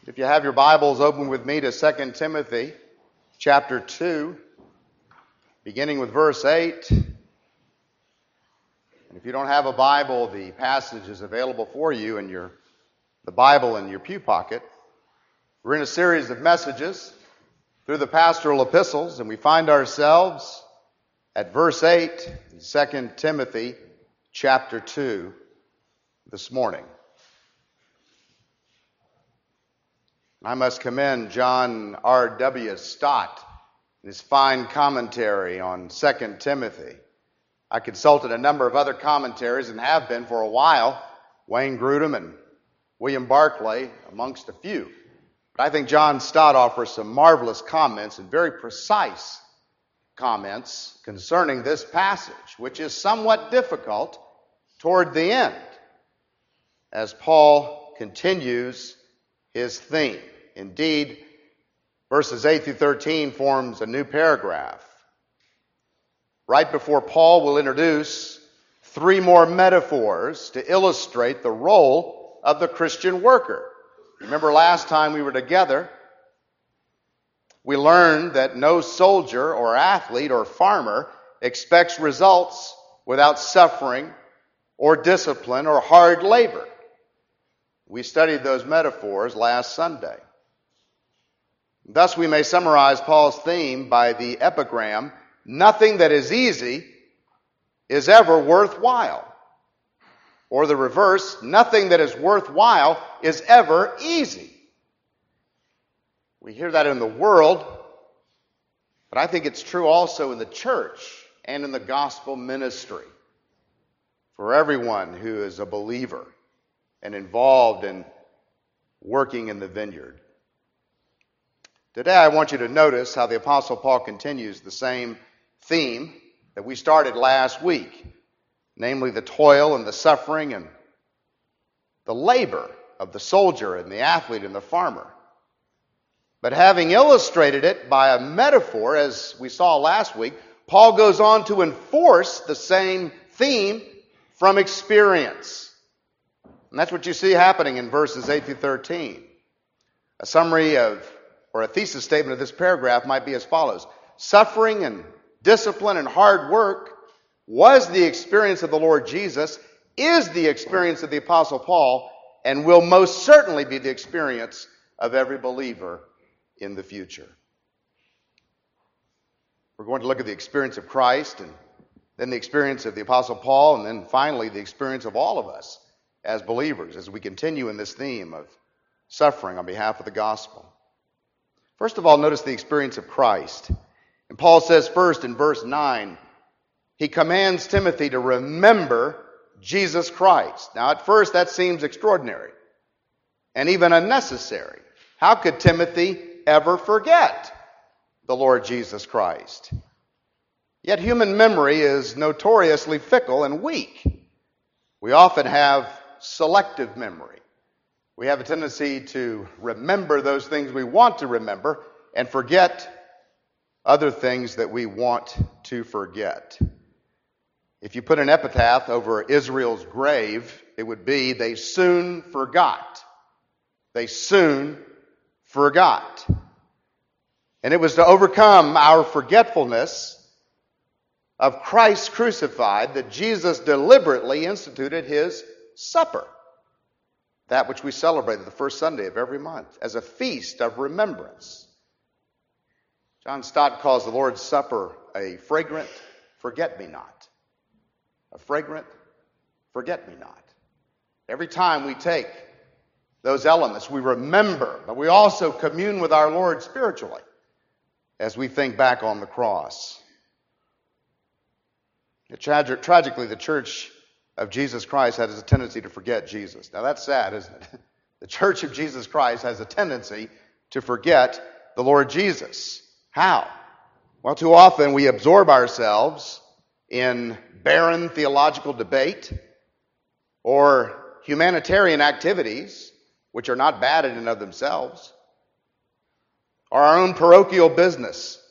If you have your Bibles, open with me to 2 Timothy chapter 2, beginning with verse 8. And if you don't have a Bible, the passage is available for you in the Bible in your pew pocket. We're in a series of messages through the pastoral epistles, and we find ourselves at verse 8 in 2 Timothy chapter 2 this morning. I must commend John R.W. Stott in his fine commentary on 2 Timothy. I consulted a number of other commentaries and have been for a while, Wayne Grudem and William Barclay amongst a few. But I think John Stott offers some marvelous comments and very precise comments concerning this passage, which is somewhat difficult toward the end, as Paul continues his theme. Indeed, verses 8 through 13 forms a new paragraph. Right before Paul will introduce three more metaphors to illustrate the role of the Christian worker. Remember last time we were together, we learned that no soldier or athlete or farmer expects results without suffering or discipline or hard labor. We studied those metaphors last Sunday. Thus we may summarize Paul's theme by the epigram, nothing that is easy is ever worthwhile. Or the reverse, nothing that is worthwhile is ever easy. We hear that in the world, but I think it's true also in the church and in the gospel ministry for everyone who is a believer and involved in working in the vineyard. Today I want you to notice how the Apostle Paul continues the same theme that we started last week, namely the toil and the suffering and the labor of the soldier and the athlete and the farmer. But having illustrated it by a metaphor, as we saw last week, Paul goes on to enforce the same theme from experience. And that's what you see happening in verses 8 through 13. A summary or a thesis statement of this paragraph might be as follows. Suffering and discipline and hard work was the experience of the Lord Jesus, is the experience of the Apostle Paul, and will most certainly be the experience of every believer in the future. We're going to look at the experience of Christ, and then the experience of the Apostle Paul, and then finally the experience of all of us as believers as we continue in this theme of suffering on behalf of the gospel. First of all, notice the experience of Christ. And Paul says first in verse 9, he commands Timothy to remember Jesus Christ. Now at first that seems extraordinary and even unnecessary. How could Timothy ever forget the Lord Jesus Christ? Yet human memory is notoriously fickle and weak. We often have selective memory. We have a tendency to remember those things we want to remember and forget other things that we want to forget. If you put an epitaph over Israel's grave, it would be, they soon forgot. They soon forgot. And it was to overcome our forgetfulness of Christ crucified that Jesus deliberately instituted his supper. That which we celebrate the first Sunday of every month as a feast of remembrance. John Stott calls the Lord's Supper a fragrant forget-me-not. A fragrant forget-me-not. Every time we take those elements, we remember, but we also commune with our Lord spiritually as we think back on the cross. Tragically, the Church of Jesus Christ has a tendency to forget Jesus. Now that's sad, isn't it? The Church of Jesus Christ has a tendency to forget the Lord Jesus. How? Well, too often we absorb ourselves in barren theological debate or humanitarian activities, which are not bad in and of themselves, or our own parochial business,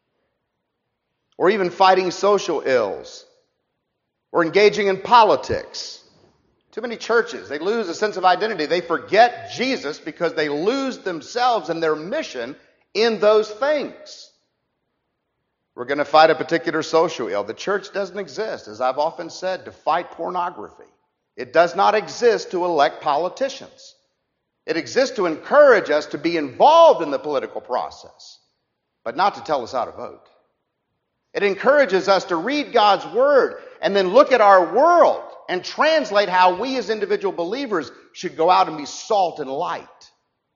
or even fighting social ills, or engaging in politics, Too many churches, they lose a sense of identity. They forget Jesus because they lose themselves and their mission in those things. We're going to fight a particular social ill. The church doesn't exist, as I've often said, to fight pornography. It does not exist to elect politicians. It exists to encourage us to be involved in the political process, but not to tell us how to vote. It encourages us to read God's Word and then look at our world and translate how we as individual believers should go out and be salt and light.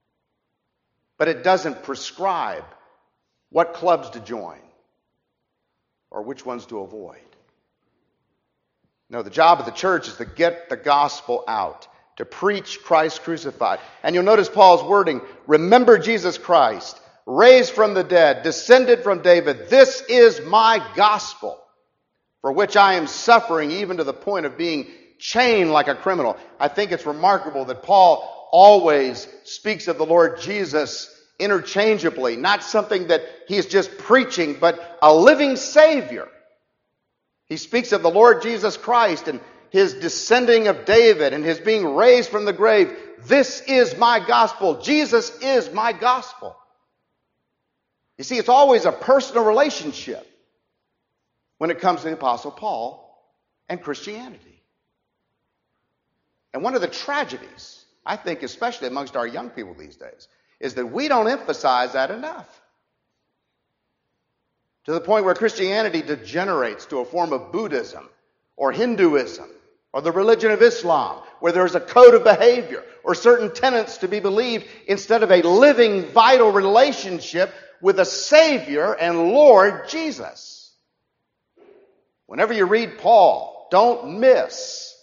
But it doesn't prescribe what clubs to join or which ones to avoid. No, the job of the church is to get the gospel out, to preach Christ crucified. And you'll notice Paul's wording, remember Jesus Christ, raised from the dead, descended from David. This is my gospel, for which I am suffering even to the point of being chained like a criminal. I think it's remarkable that Paul always speaks of the Lord Jesus interchangeably, not something that he's just preaching, but a living Savior. He speaks of the Lord Jesus Christ and his descending of David and his being raised from the grave. This is my gospel. Jesus is my gospel. You see, it's always a personal relationship when it comes to the Apostle Paul and Christianity. And one of the tragedies, I think, especially amongst our young people these days, is that we don't emphasize that enough. To the point where Christianity degenerates to a form of Buddhism or Hinduism or the religion of Islam, where there's a code of behavior or certain tenets to be believed instead of a living, vital relationship with a Savior and Lord Jesus. Whenever you read Paul, don't miss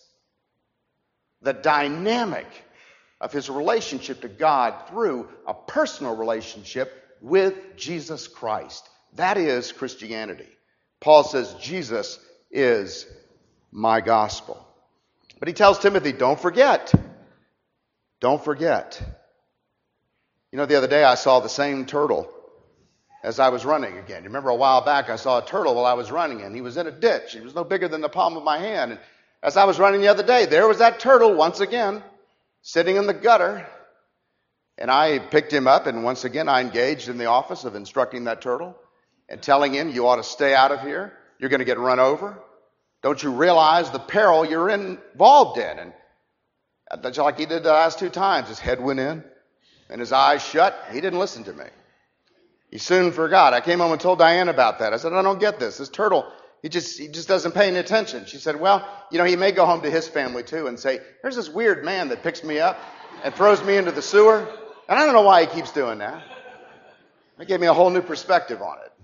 the dynamic of his relationship to God through a personal relationship with Jesus Christ. That is Christianity. Paul says, Jesus is my gospel. But he tells Timothy, don't forget. Don't forget. You know, the other day I saw the same turtle as I was running again. You remember a while back I saw a turtle while I was running, and he was in a ditch. He was no bigger than the palm of my hand. And as I was running the other day, there was that turtle once again, sitting in the gutter. And I picked him up, and once again I engaged in the office of instructing that turtle and telling him, you ought to stay out of here. You're going to get run over. Don't you realize the peril you're involved in? And just like he did the last 2 times, his head went in and his eyes shut. He didn't listen to me. He soon forgot. I came home and told Diane about that. I said, I don't get this. This turtle, he just doesn't pay any attention. She said, well, you know, he may go home to his family too and say, there's this weird man that picks me up and throws me into the sewer. And I don't know why he keeps doing that. It gave me a whole new perspective on it.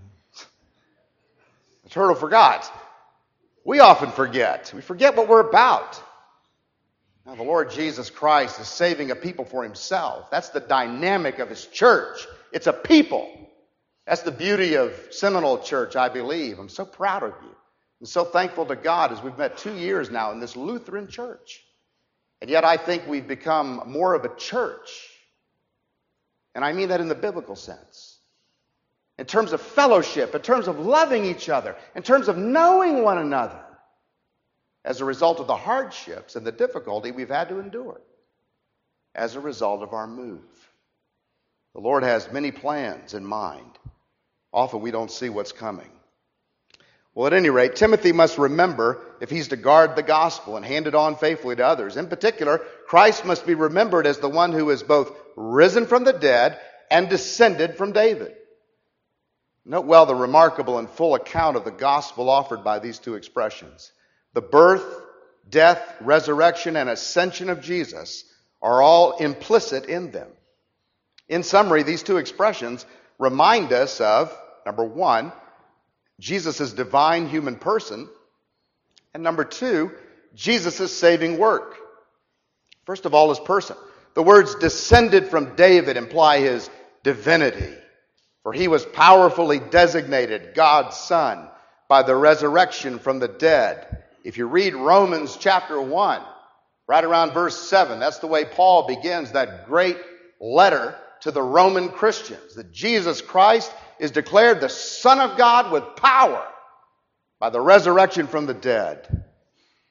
The turtle forgot. We often forget. We forget what we're about. Now, the Lord Jesus Christ is saving a people for himself. That's the dynamic of his church. It's a people. That's the beauty of Seminole Church, I believe. I'm so proud of you. I'm so thankful to God as we've met 2 years now in this Lutheran church. And yet I think we've become more of a church. And I mean that in the biblical sense. In terms of fellowship, in terms of loving each other, in terms of knowing one another, as a result of the hardships and the difficulty we've had to endure, as a result of our move. The Lord has many plans in mind. Often we don't see what's coming. Well, at any rate, Timothy must remember if he's to guard the gospel and hand it on faithfully to others. In particular, Christ must be remembered as the one who is both risen from the dead and descended from David. Note well the remarkable and full account of the gospel offered by these 2 expressions. The birth, death, resurrection, and ascension of Jesus are all implicit in them. In summary, these 2 expressions remind us of, number 1, Jesus' divine human person, and number 2, Jesus' saving work. First of all, his person. The words descended from David imply his divinity. For he was powerfully designated God's Son by the resurrection from the dead. If you read Romans chapter 1, right around verse 7, that's the way Paul begins that great letter to the Roman Christians, that Jesus Christ is declared the Son of God with power by the resurrection from the dead.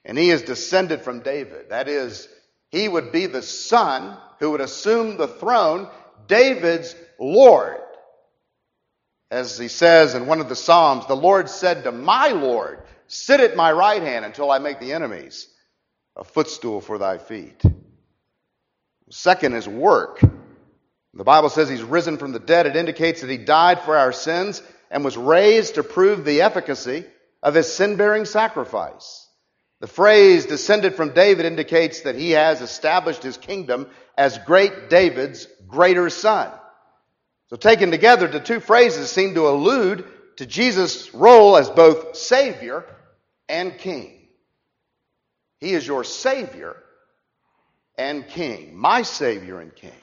And he is descended from David. That is, he would be the son who would assume the throne, David's Lord. As he says in one of the Psalms, the Lord said to my Lord, sit at my right hand until I make the enemies a footstool for thy feet. Second is work. The Bible says he's risen from the dead. It indicates that he died for our sins and was raised to prove the efficacy of his sin-bearing sacrifice. The phrase descended from David indicates that he has established his kingdom as great David's greater son. So taken together, the two phrases seem to allude to Jesus' role as both Savior and King. He is your Savior and King, my Savior and King.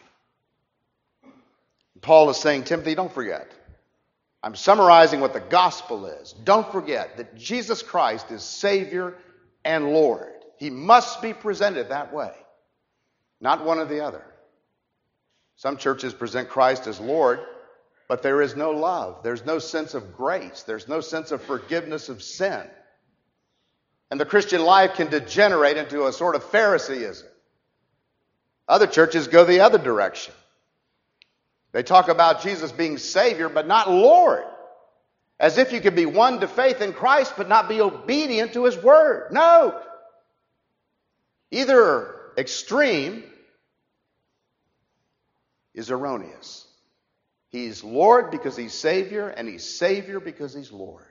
Paul is saying, Timothy, don't forget. I'm summarizing what the gospel is. Don't forget that Jesus Christ is Savior and Lord. He must be presented that way, not one or the other. Some churches present Christ as Lord, but there is no love. There's no sense of grace. There's no sense of forgiveness of sin. And the Christian life can degenerate into a sort of Phariseeism. Other churches go the other direction. They talk about Jesus being Savior, but not Lord. As if you could be won to faith in Christ, but not be obedient to His Word. No. Either extreme is erroneous. He's Lord because He's Savior, and He's Savior because He's Lord.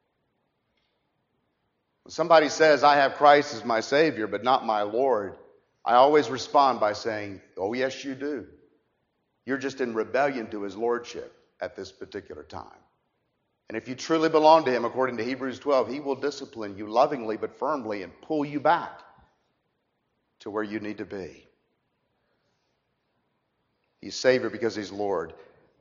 When somebody says, I have Christ as my Savior, but not my Lord, I always respond by saying, oh, yes, you do. You're just in rebellion to His Lordship at this particular time. And if you truly belong to Him, according to Hebrews 12, He will discipline you lovingly but firmly and pull you back to where you need to be. He's Savior because He's Lord.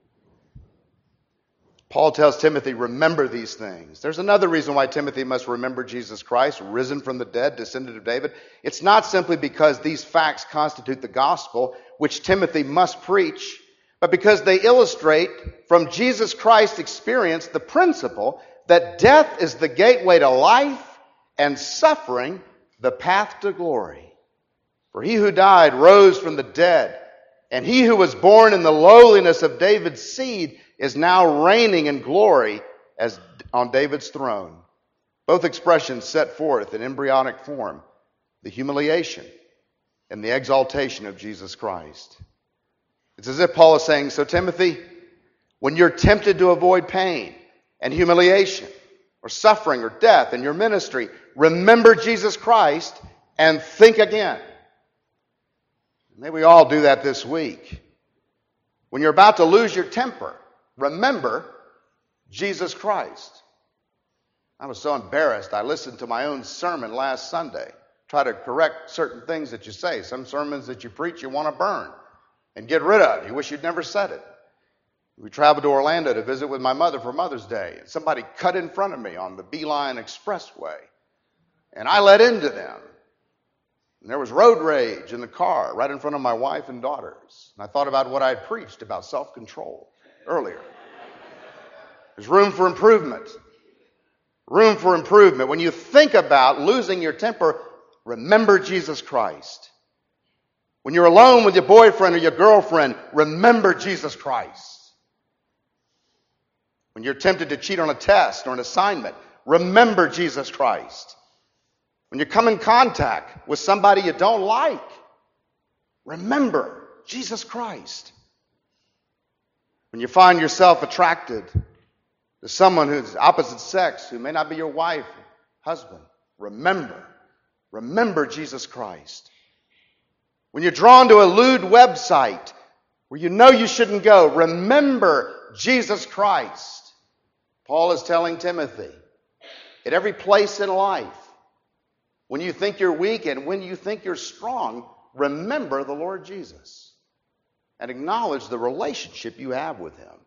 Paul tells Timothy, remember these things. There's another reason why Timothy must remember Jesus Christ, risen from the dead, descendant of David. It's not simply because these facts constitute the gospel, which Timothy must preach, but because they illustrate from Jesus Christ's experience the principle that death is the gateway to life and suffering the path to glory. For he who died rose from the dead, and he who was born in the lowliness of David's seed is now reigning in glory as on David's throne. Both expressions set forth in embryonic form the humiliation and the exaltation of Jesus Christ. It's as if Paul is saying, so Timothy, when you're tempted to avoid pain and humiliation or suffering or death in your ministry, remember Jesus Christ and think again. May we all do that this week. When you're about to lose your temper, remember Jesus Christ. I was so embarrassed. I listened to my own sermon last Sunday. Try to correct certain things that you say. Some sermons that you preach you want to burn and get rid of. You wish you'd never said it. We traveled to Orlando to visit with my mother for Mother's Day. And somebody cut in front of me on the Beeline Expressway. And I let into them. And there was road rage in the car right in front of my wife and daughters. And I thought about what I had preached about self-control earlier. There's room for improvement. Room for improvement. When you think about losing your temper, remember Jesus Christ. When you're alone with your boyfriend or your girlfriend, remember Jesus Christ. When you're tempted to cheat on a test or an assignment, remember Jesus Christ. When you come in contact with somebody you don't like, remember Jesus Christ. When you find yourself attracted to someone who's opposite sex, who may not be your wife, husband, remember Jesus Christ. When you're drawn to a lewd website where you know you shouldn't go, remember Jesus Christ. Paul is telling Timothy, at every place in life, when you think you're weak and when you think you're strong, remember the Lord Jesus and acknowledge the relationship you have with Him.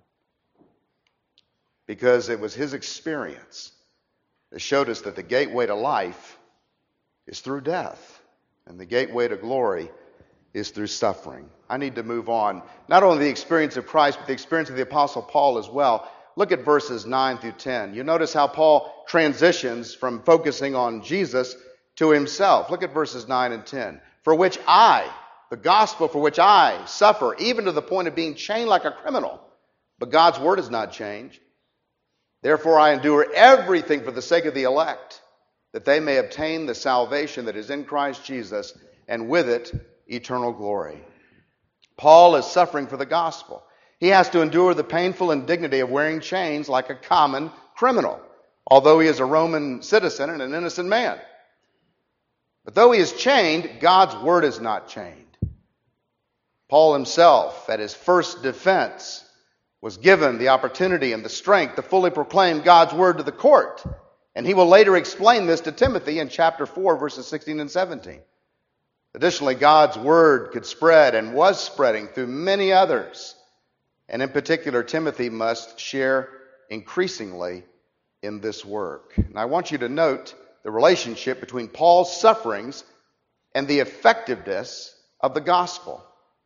Because it was His experience that showed us that the gateway to life is through death, and the gateway to glory is through suffering. I need to move on. Not only the experience of Christ, but the experience of the Apostle Paul as well. Look at verses 9 through 10. You notice how Paul transitions from focusing on Jesus to himself. Look at verses 9 and 10. For which I, the gospel for which I suffer, even to the point of being chained like a criminal. But God's word is not changed. Therefore I endure everything for the sake of the elect, that they may obtain the salvation that is in Christ Jesus, and with it eternal glory. Paul is suffering for the gospel. He has to endure the painful indignity of wearing chains like a common criminal, although he is a Roman citizen and an innocent man. But though he is chained, God's word is not chained. Paul himself, at his first defense, was given the opportunity and the strength to fully proclaim God's word to the court. And he will later explain this to Timothy in chapter 4, verses 16 and 17. Additionally, God's word could spread and was spreading through many others. And in particular, Timothy must share increasingly in this work. And I want you to note the relationship between Paul's sufferings and the effectiveness of the gospel.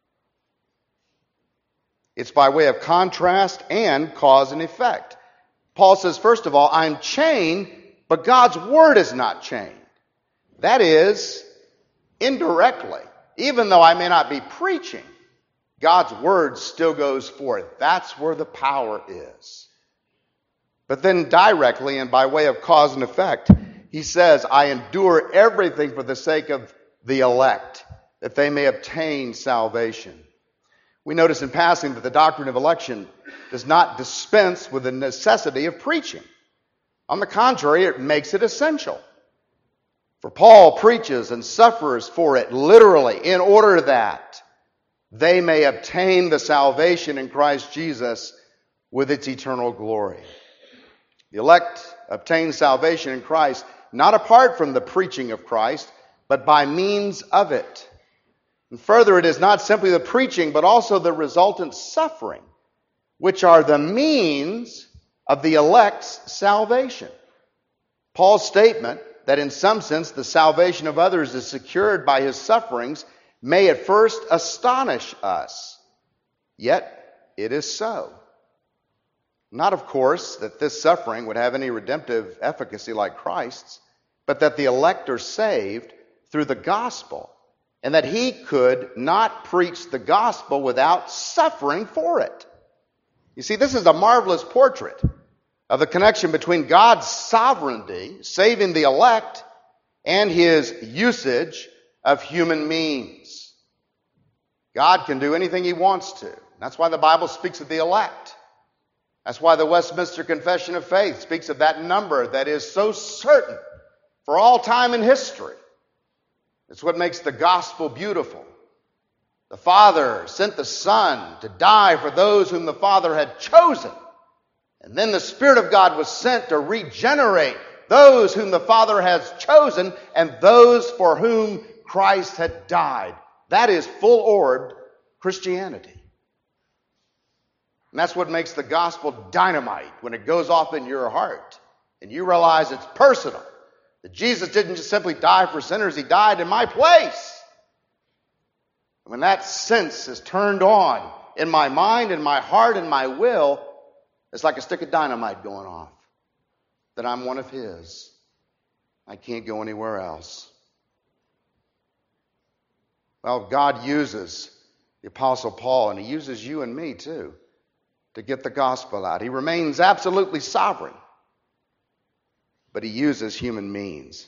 It's by way of contrast and cause and effect. Paul says, first of all, I'm chained, but God's word is not chained. That is, indirectly, even though I may not be preaching, God's word still goes forth. That's where the power is. But then directly and by way of cause and effect, he says, I endure everything for the sake of the elect, that they may obtain salvation. We notice in passing that the doctrine of election does not dispense with the necessity of preaching. On the contrary, it makes it essential. For Paul preaches and suffers for it literally in order that they may obtain the salvation in Christ Jesus with its eternal glory. The elect obtain salvation in Christ not apart from the preaching of Christ, but by means of it. And further, it is not simply the preaching, but also the resultant suffering, which are the means of the elect's salvation. Paul's statement that in some sense the salvation of others is secured by his sufferings may at first astonish us. Yet it is so. Not, of course, that this suffering would have any redemptive efficacy like Christ's, but that the elect are saved through the gospel, and that he could not preach the gospel without suffering for it. You see, this is a marvelous portrait of the connection between God's sovereignty, saving the elect, and his usage of human means. God can do anything he wants to. That's why the Bible speaks of the elect. That's why the Westminster Confession of Faith speaks of that number that is so certain for all time in history. It's what makes the gospel beautiful. The Father sent the Son to die for those whom the Father had chosen. And then the Spirit of God was sent to regenerate those whom the Father has chosen and those for whom Christ had died. That is full-orbed Christianity. And that's what makes the gospel dynamite when it goes off in your heart and you realize it's personal. That Jesus didn't just simply die for sinners, he died in my place. And when that sense is turned on in my mind, in my heart, in my will, it's like a stick of dynamite going off. That I'm one of his. I can't go anywhere else. Well, God uses the Apostle Paul, and he uses you and me too, to get the gospel out. He remains absolutely sovereign, but he uses human means.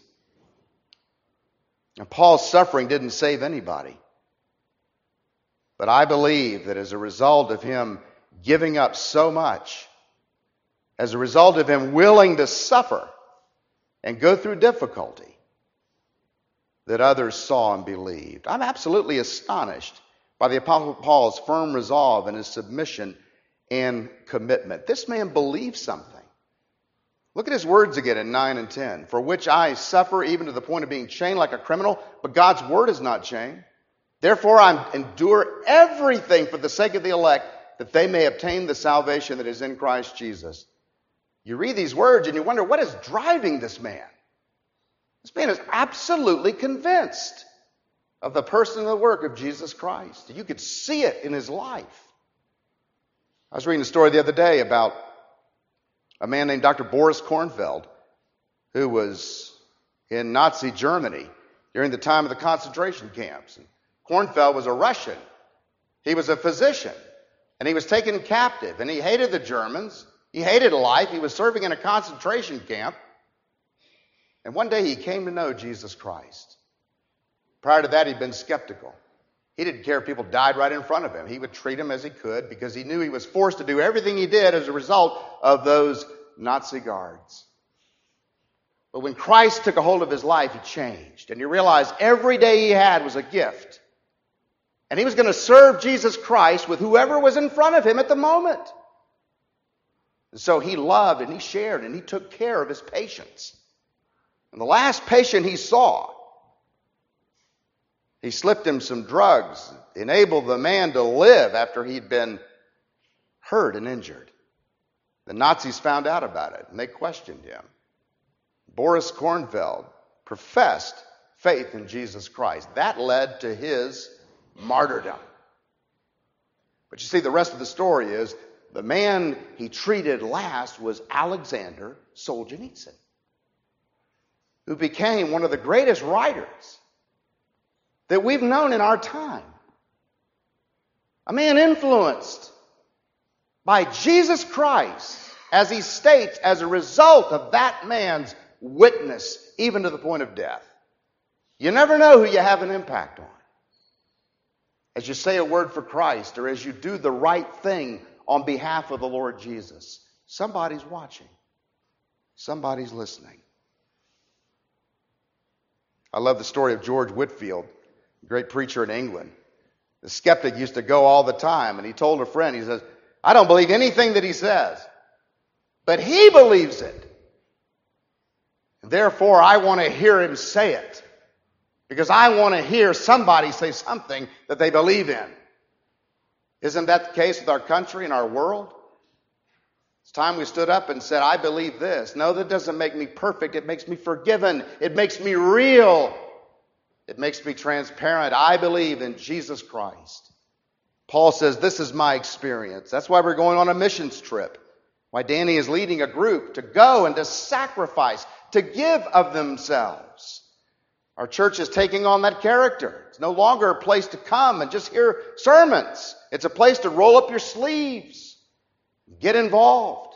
And Paul's suffering didn't save anybody. But I believe that as a result of him giving up so much, as a result of him willing to suffer and go through difficulty, that others saw and believed. I'm absolutely astonished by the Apostle Paul's firm resolve and his submission and commitment. This man believed something. Look at his words again in 9 and 10. For which I suffer even to the point of being chained like a criminal, but God's word is not chained. Therefore I endure everything for the sake of the elect, that they may obtain the salvation that is in Christ Jesus. You read these words and you wonder, what is driving this man? This man is absolutely convinced of the person and the work of Jesus Christ. You could see it in his life. I was reading a story the other day about a man named Dr. Boris Kornfeld, who was in Nazi Germany during the time of the concentration camps. And Kornfeld was a Russian. He was a physician, and he was taken captive, and he hated the Germans. He hated life. He was serving in a concentration camp. And one day he came to know Jesus Christ. Prior to that, he'd been skeptical. He didn't care if people died right in front of him. He would treat them as he could because he knew he was forced to do everything he did as a result of those Nazi guards. But when Christ took a hold of his life, he changed. And he realized every day he had was a gift. And he was going to serve Jesus Christ with whoever was in front of him at the moment. And so he loved and he shared and he took care of his patients. And the last patient he saw, he slipped him some drugs, enabled the man to live after he'd been hurt and injured. The Nazis found out about it and they questioned him. Boris Kornfeld professed faith in Jesus Christ. That led to his martyrdom. But you see, the rest of the story is the man he treated last was Alexander Solzhenitsyn, who became one of the greatest writers that we've known in our time. A man influenced by Jesus Christ, as he states, as a result of that man's witness, even to the point of death. You never know who you have an impact on. As you say a word for Christ, or as you do the right thing on behalf of the Lord Jesus, somebody's watching. Somebody's listening. I love the story of George Whitefield, a great preacher in England. The skeptic used to go all the time, and he told a friend, he says, I don't believe anything that he says, but he believes it. And therefore, I want to hear him say it, because I want to hear somebody say something that they believe in. Isn't that the case with our country and our world? It's time we stood up and said, I believe this. No, that doesn't make me perfect. It makes me forgiven. It makes me real. It makes me transparent. I believe in Jesus Christ. Paul says, this is my experience. That's why we're going on a missions trip. Why Danny is leading a group to go and to sacrifice, to give of themselves. Our church is taking on that character. It's no longer a place to come and just hear sermons. It's a place to roll up your sleeves, get involved,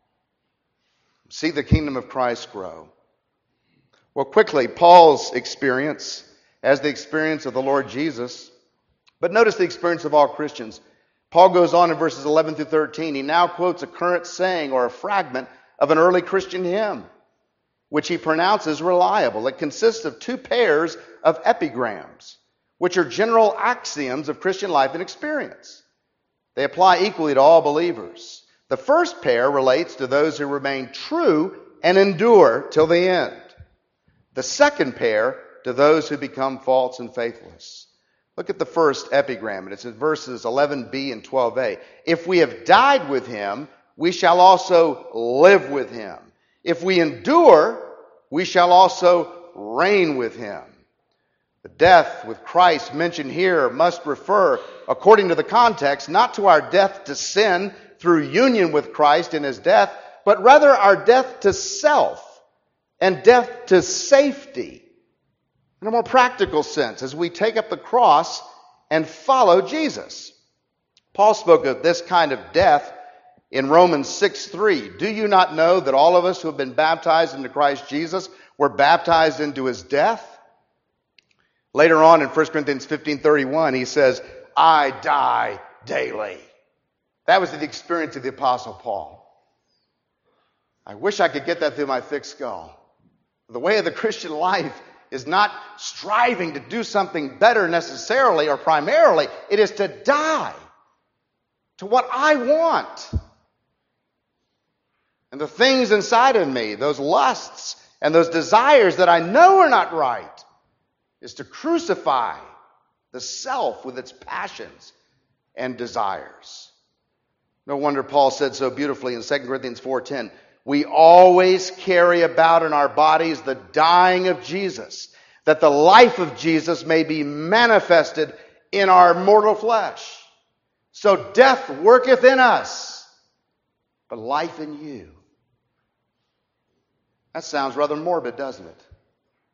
see the kingdom of Christ grow. Well, quickly, Paul's experience as the experience of the Lord Jesus. But notice the experience of all Christians. Paul goes on in verses 11 through 13. He now quotes a current saying or a fragment of an early Christian hymn, which he pronounces reliable. It consists of two pairs of epigrams, which are general axioms of Christian life and experience. They apply equally to all believers. The first pair relates to those who remain true and endure till the end. The second pair to those who become false and faithless. Look at the first epigram, and it's in verses 11b and 12a. If we have died with him, we shall also live with him. If we endure, we shall also reign with him. The death with Christ mentioned here must refer, according to the context, not to our death to sin through union with Christ in his death, but rather our death to self and death to safety. In a more practical sense, as we take up the cross and follow Jesus. Paul spoke of this kind of death in Romans 6:3. Do you not know that all of us who have been baptized into Christ Jesus were baptized into his death? Later on in 1 Corinthians 15:31, he says, I die daily. That was the experience of the Apostle Paul. I wish I could get that through my thick skull. The way of the Christian life is not striving to do something better necessarily or primarily. It is to die to what I want. And the things inside of me, those lusts and those desires that I know are not right, is to crucify the self with its passions and desires. No wonder Paul said so beautifully in 2 Corinthians 4:10, we always carry about in our bodies the dying of Jesus, that the life of Jesus may be manifested in our mortal flesh. So death worketh in us, but life in you. That sounds rather morbid, doesn't it?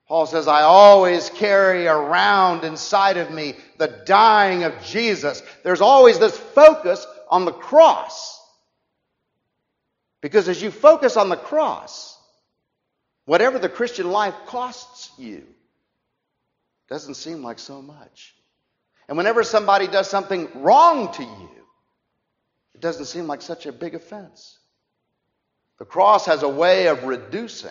Paul says, I always carry around inside of me the dying of Jesus. There's always this focus on the cross. Because as you focus on the cross, whatever the Christian life costs you doesn't seem like so much. And whenever somebody does something wrong to you, it doesn't seem like such a big offense. The cross has a way of reducing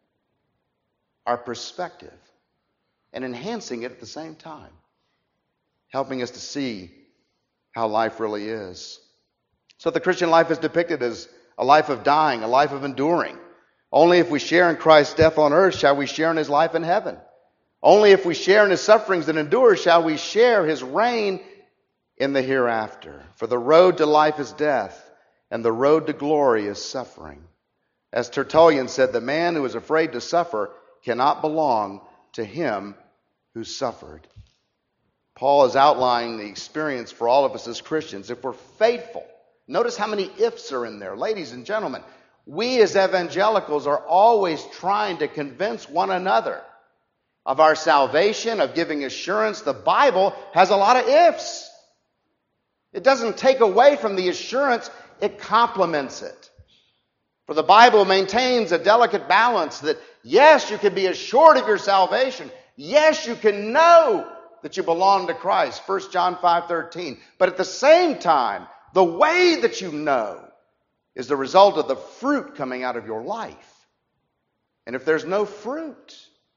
our perspective and enhancing it at the same time, helping us to see how life really is. So the Christian life is depicted as a life of dying, a life of enduring. Only if we share in Christ's death on earth shall we share in his life in heaven. Only if we share in his sufferings and endure shall we share his reign in the hereafter. For the road to life is death, and the road to glory is suffering. As Tertullian said, the man who is afraid to suffer cannot belong to him who suffered. Paul is outlining the experience for all of us as Christians. If we're faithful, notice how many ifs are in there. Ladies and gentlemen, we as evangelicals are always trying to convince one another of our salvation, of giving assurance. The Bible has a lot of ifs. It doesn't take away from the assurance, it complements it. For the Bible maintains a delicate balance that, yes, you can be assured of your salvation. Yes, you can know that you belong to Christ. 1 John 5:13. But at the same time, the way that you know is the result of the fruit coming out of your life. And if there's no fruit,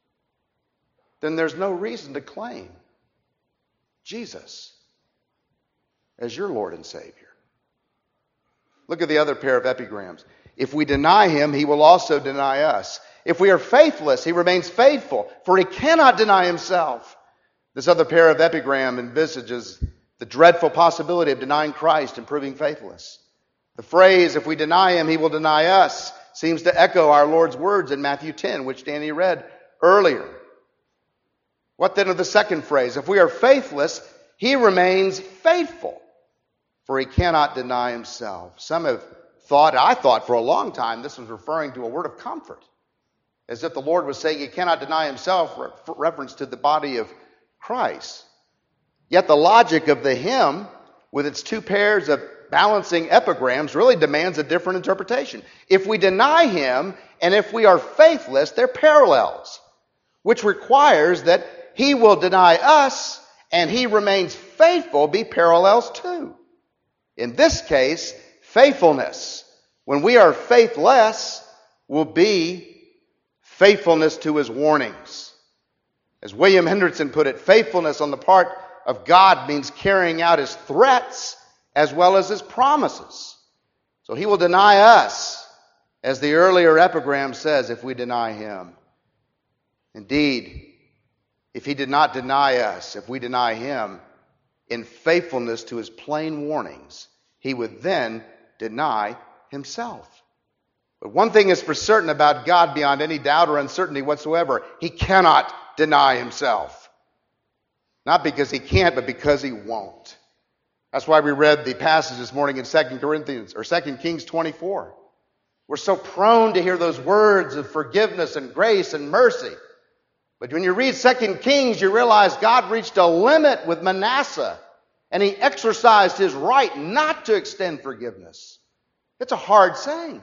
then there's no reason to claim Jesus as your Lord and Savior. Look at the other pair of epigrams. If we deny him, he will also deny us. If we are faithless, he remains faithful, for he cannot deny himself. This other pair of epigram envisages the dreadful possibility of denying Christ and proving faithless. The phrase, if we deny him, he will deny us, seems to echo our Lord's words in Matthew 10, which Danny read earlier. What then of the second phrase? If we are faithless, he remains faithful, for he cannot deny himself. Some have thought, I thought for a long time, this was referring to a word of comfort, as if the Lord was saying he cannot deny himself, reference to the body of Christ. Yet the logic of the hymn, with its two pairs of balancing epigrams, really demands a different interpretation. If we deny him and if we are faithless, they're parallels, which requires that he will deny us and he remains faithful be parallels too. In this case, faithfulness, when we are faithless, will be faithfulness to his warnings. As William Hendrickson put it, faithfulness on the part of God means carrying out his threats as well as his promises. So he will deny us, as the earlier epigram says, if we deny him. Indeed, if he did not deny us, if we deny him in faithfulness to his plain warnings, he would then deny himself. But one thing is for certain about God beyond any doubt or uncertainty whatsoever. He cannot deny himself. Not because he can't, but because he won't. That's why we read the passage this morning in 2 Kings 24. We're so prone to hear those words of forgiveness and grace and mercy. But when you read 2 Kings, you realize God reached a limit with Manasseh, and he exercised his right not to extend forgiveness. It's a hard saying.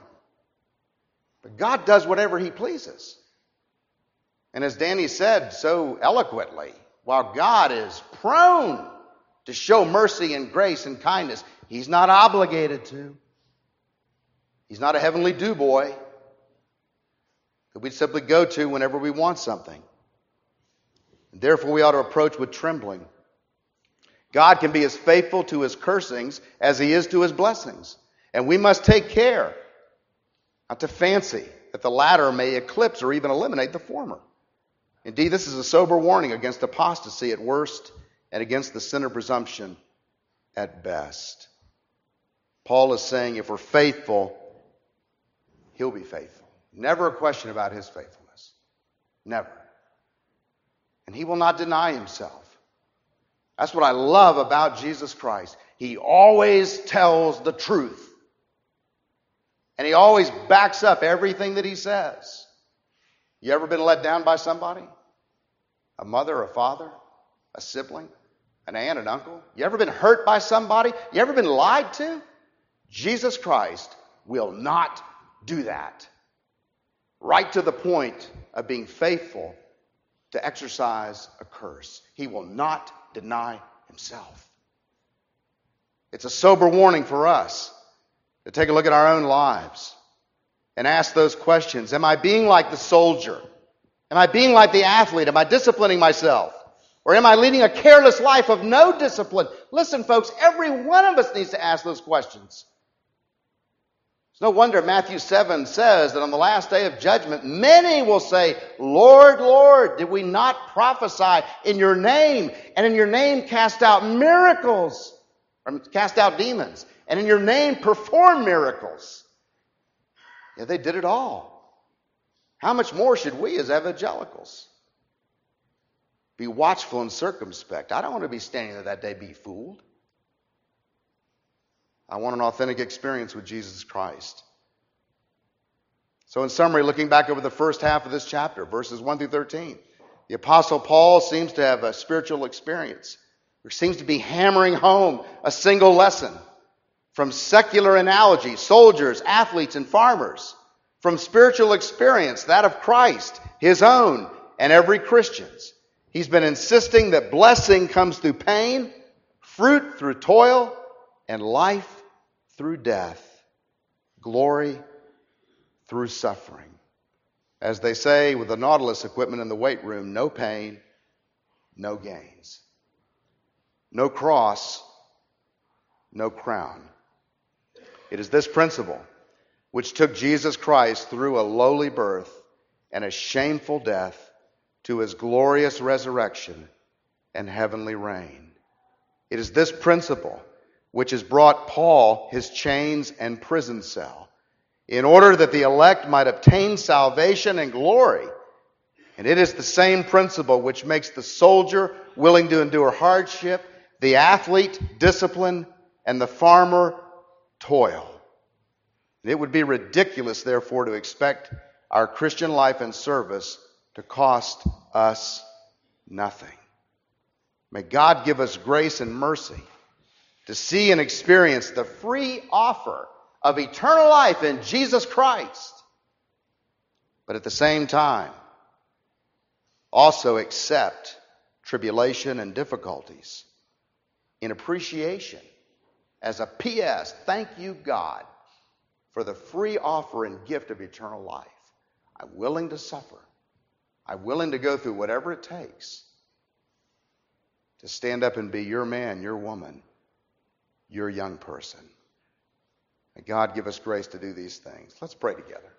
But God does whatever he pleases. And as Danny said so eloquently, while God is prone to show mercy and grace and kindness, he's not obligated to. He's not a heavenly do-boy that we simply go to whenever we want something. And therefore, we ought to approach with trembling. God can be as faithful to his cursings as he is to his blessings. And we must take care not to fancy that the latter may eclipse or even eliminate the former. Indeed, this is a sober warning against apostasy at worst and against the sin of presumption at best. Paul is saying if we're faithful, he'll be faithful. Never a question about his faithfulness. Never. And he will not deny himself. That's what I love about Jesus Christ. He always tells the truth. And he always backs up everything that he says. You ever been let down by somebody? a mother, a father, a sibling, an aunt, an uncle? You ever been hurt by somebody? You ever been lied to? Jesus Christ will not do that. Right to the point of being faithful to exercise a curse. He will not deny himself. It's a sober warning for us to take a look at our own lives and ask those questions. Am I being like the soldier? Am I being like the athlete? Am I disciplining myself? Or am I leading a careless life of no discipline? Listen, folks, every one of us needs to ask those questions. It's no wonder Matthew 7 says that on the last day of judgment, many will say, Lord, Lord, did we not prophesy in your name, and in your name cast out miracles, or cast out demons, and in your name perform miracles? Yeah, they did it all. How much more should we as evangelicals be watchful and circumspect? I don't want to be standing there that day be fooled. I want an authentic experience with Jesus Christ. So in summary, looking back over the first half of this chapter, verses 1 through 13, the Apostle Paul seems to have a spiritual experience. He seems to be hammering home a single lesson from secular analogy, soldiers, athletes, and farmers, from spiritual experience, that of Christ, his own, and every Christian's. He's been insisting that blessing comes through pain, fruit through toil, and life through death, glory through suffering. As they say with the Nautilus equipment in the weight room, no pain, no gains. No cross, no crown. It is this principle which took Jesus Christ through a lowly birth and a shameful death to his glorious resurrection and heavenly reign. It is this principle which has brought Paul his chains and prison cell, in order that the elect might obtain salvation and glory. And it is the same principle which makes the soldier willing to endure hardship, the athlete discipline, and the farmer toil. It would be ridiculous, therefore, to expect our Christian life and service to cost us nothing. May God give us grace and mercy to see and experience the free offer of eternal life in Jesus Christ, but at the same time, also accept tribulation and difficulties in appreciation as a P.S. Thank you, God, for the free offer and gift of eternal life. I'm willing to suffer. I'm willing to go through whatever it takes to stand up and be your man, your woman, your young person. May God give us grace to do these things. Let's pray together.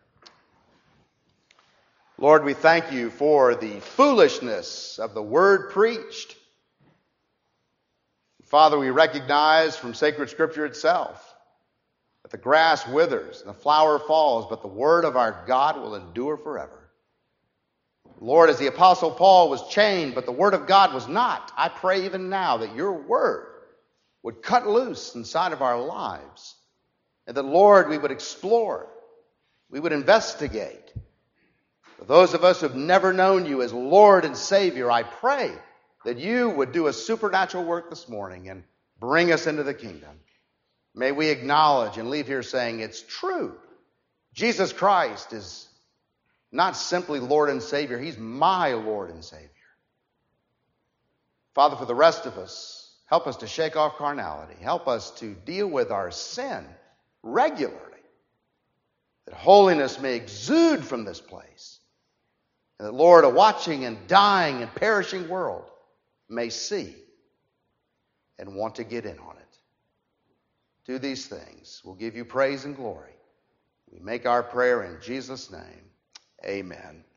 Lord, we thank you for the foolishness of the word preached. Father, we recognize from sacred scripture itself that the grass withers and the flower falls, but the word of our God will endure forever. Lord, as the Apostle Paul was chained, but the word of God was not, I pray even now that your word would cut loose inside of our lives, and that, Lord, we would explore, we would investigate. For those of us who have never known you as Lord and Savior, I pray that you would do a supernatural work this morning and bring us into the kingdom. May we acknowledge and leave here saying it's true. Jesus Christ is not simply Lord and Savior. He's my Lord and Savior. Father, for the rest of us, help us to shake off carnality. Help us to deal with our sin regularly, that holiness may exude from this place, and that, Lord, a watching and dying and perishing world may see and want to get in on it. Do these things. We'll give you praise and glory. We make our prayer in Jesus' name. Amen.